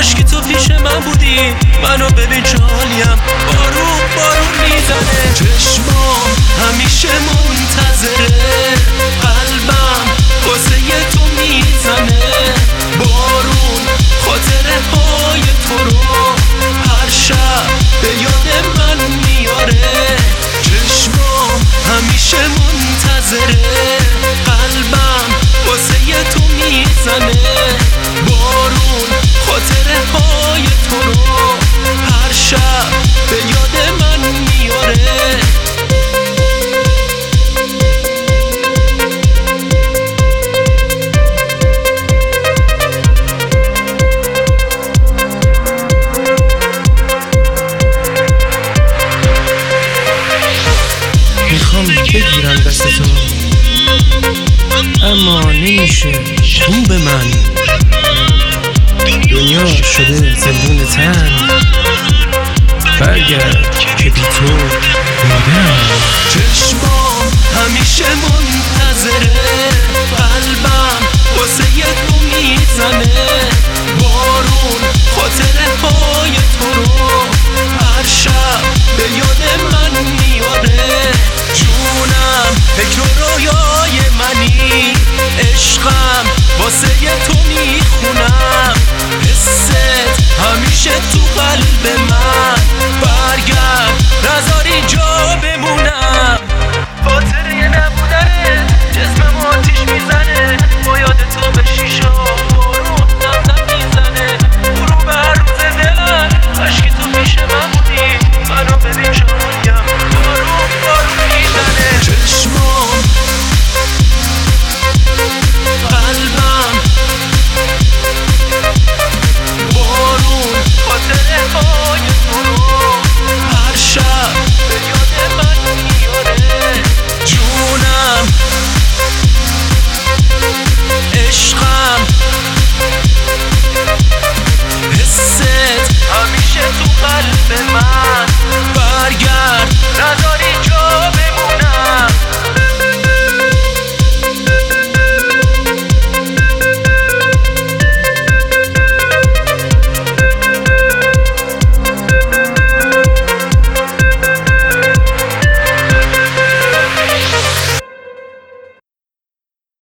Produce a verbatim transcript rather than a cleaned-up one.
کاش که تو پیش من بودی، منو ببین چه حالیم، بارون بارون میزنه. چشمام همیشه منتظره، قلبم واسه تو میزنه. بارون خاطره های تو رو هر شب به یاد من میاره. چشمام همیشه منتظره، قلبم واسه تو میزنه. بارون خاطره های تو رو هر شب به یاد من میاره. میخوام بگیرم دست تو اما نمیشه، خون به من دنیا شده زندون تن. برگرد که بی تو مردم. چشمام همیشه منتظره، قلبم واسه تو میزنه. بارون خاطره های تو رو هر شب به یاد من میاره. جونم فکر و رویای منی، عشقم واسه تو میخونم. حست همیشه